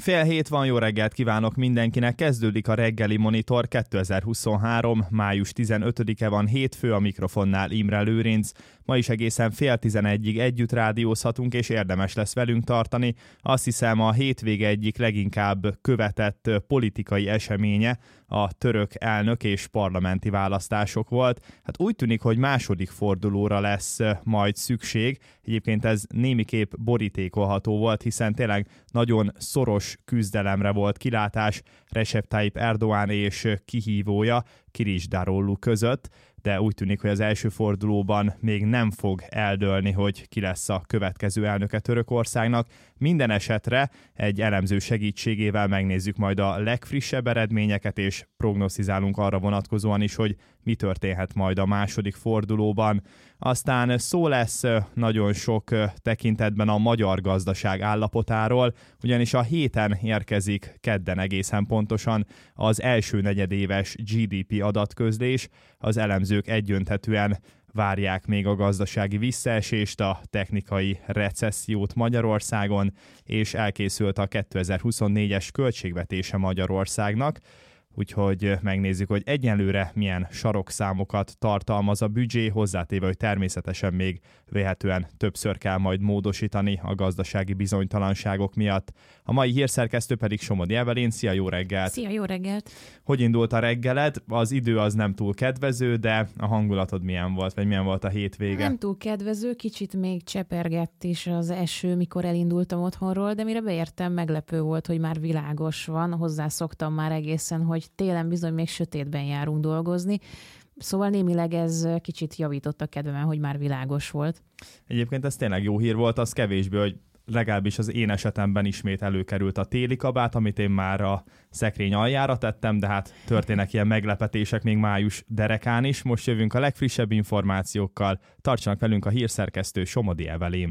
6:30 van, jó reggelt kívánok mindenkinek, kezdődik a reggeli monitor 2023. május 15-e van, hétfő, a mikrofonnál Imre Lőrinc. Ma is egészen 10:30-ig együtt rádiózhatunk, és érdemes lesz velünk tartani. Azt hiszem, a hétvége egyik leginkább követett politikai eseménye a török elnök és parlamenti választások volt. Hát úgy tűnik, hogy második fordulóra lesz majd szükség. Egyébként ez némiképp borítékolható volt, hiszen tényleg nagyon szoros küzdelemre volt kilátás Recep Tayyip Erdoğan és kihívója Kılıçdaroğlu között, de úgy tűnik, hogy az első fordulóban még nem fog eldőlni, hogy ki lesz a következő elnöke Törökországnak. Minden esetre egy elemző segítségével megnézzük majd a legfrissebb eredményeket, és prognosztizálunk arra vonatkozóan is, hogy mi történhet majd a második fordulóban. Aztán szó lesz nagyon sok tekintetben a magyar gazdaság állapotáról, ugyanis a héten érkezik kedden egészen pontosan az első negyedéves GDP adatközlés. Az elemzők egyöntetűen várják még a gazdasági visszaesést, a technikai recessziót Magyarországon, és elkészült a 2024-es költségvetése Magyarországnak. Úgyhogy megnézzük, hogy egyenlőre milyen sarokszámokat tartalmaz a büdzsé, hozzátéve, hogy természetesen még véhetően többször kell majd módosítani a gazdasági bizonytalanságok miatt. A mai hírszerkesztő pedig Somodi Evelyn. Szia, jó reggelt! Szia, jó reggelt! Hogy indult a reggeled? Az idő az nem túl kedvező, de a hangulatod milyen volt, vagy milyen volt a hétvége? Nem túl kedvező, kicsit még csepergett is az eső, mikor elindultam otthonról, de mire beértem, meglepő volt, hogy már világos van. Hozzászoktam már egészen, hogy télen bizony még sötétben járunk dolgozni. Szóval némileg ez kicsit javított a kedvemen, hogy már világos volt. Egyébként ez tényleg jó hír volt, az kevésbé, hogy legalábbis az én esetemben ismét előkerült a téli kabát, amit én már a szekrény aljára tettem, de hát történnek ilyen meglepetések még május derekán is. Most jövünk a legfrissebb információkkal. Tartsanak velünk, a hírszerkesztő Somodi Evelyn.